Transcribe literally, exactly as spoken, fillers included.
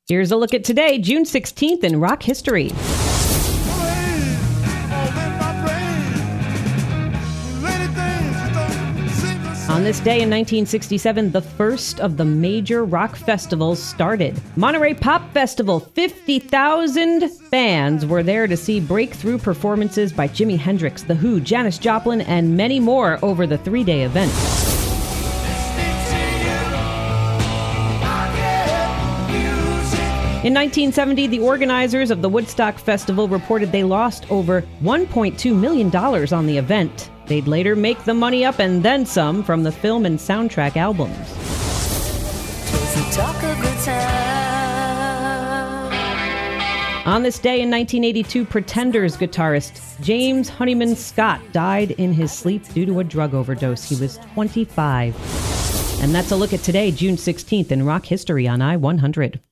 Here's a look at today, June sixteenth in rock history. On this day in nineteen sixty-seven, the first of the major rock festivals started. Monterey Pop Festival, fifty thousand fans were there to see breakthrough performances by Jimi Hendrix, The Who, Janis Joplin, and many more over the three-day event. In nineteen seventy, the organizers of the Woodstock Festival reported they lost over one point two million dollars on the event. They'd later make the money up and then some from the film and soundtrack albums. On this day in nineteen eighty-two, Pretenders guitarist James Honeyman Scott died in his sleep due to a drug overdose. He was twenty-five. And that's a look at today, June sixteenth in rock history on I one hundred.